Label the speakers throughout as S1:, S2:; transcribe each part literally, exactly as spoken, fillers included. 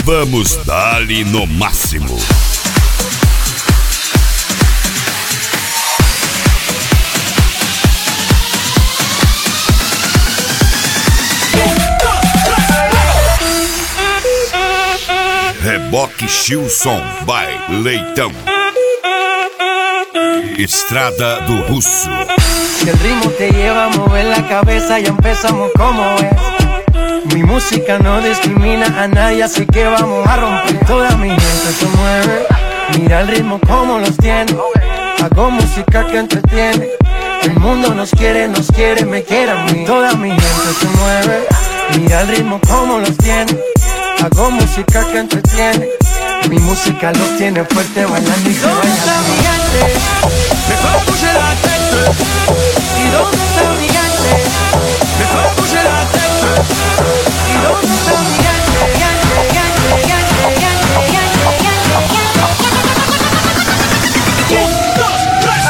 S1: Vamos dar-lhe no máximo. Reboque Chilson by Leitão. Estrada do Russo.
S2: Si el ritmo te lleva a mover la cabeza, ya empezamos como es. Mi música no discrimina a nadie, así que vamos a romper. Toda mi gente se mueve, mira el ritmo como los tiene. Hago música que entretiene. El mundo nos quiere, nos quiere, me quiere a mí. Toda mi gente se mueve, mira el ritmo como los tiene. Hago música que entretiene. Mi música los tiene fuerte bailando y se bailando. ¿Dónde está mi gente? Me fue bouger la tête. ¿Y dónde está mi gente? Me fue bouger la tête. ¿Y dónde está mi gente? Gente, gente, gente, gente, gente, gente. Un, dos, tres.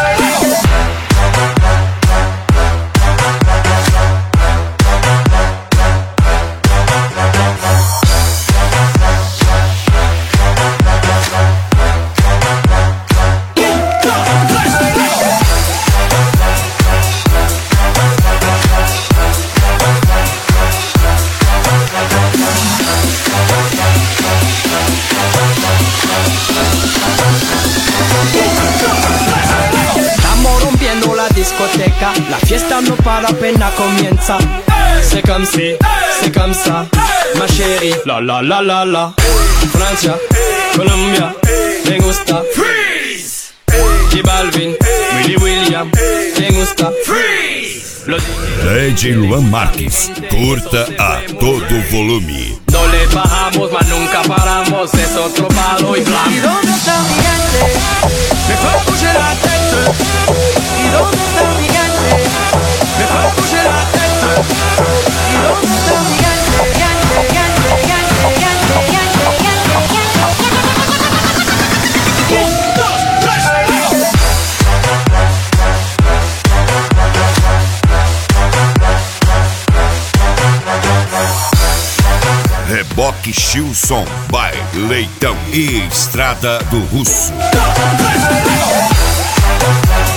S3: La fiesta no para, apenas comienza. C'est comme si, c'est comme ça, ma chérie. La la la la la. Francia, Colombia, me gusta. Freeze. J Balvin, Willy William, me gusta. Freeze.
S1: D J Luan Marques, curta a todo volume.
S3: No le bajamos, mas nunca paramos, es otro palo y blanco.
S2: ¿Y dónde está mi gente? Me fue a bouger la tête. ¿Y dónde está mi gente? Me fue a bouger la tête. ¿Y dónde está mi gente? Gente, gente, gente, gente, gente, gente. Un, dos, tres.
S1: Reboque Chilson by Leitão e Estrada do Russo.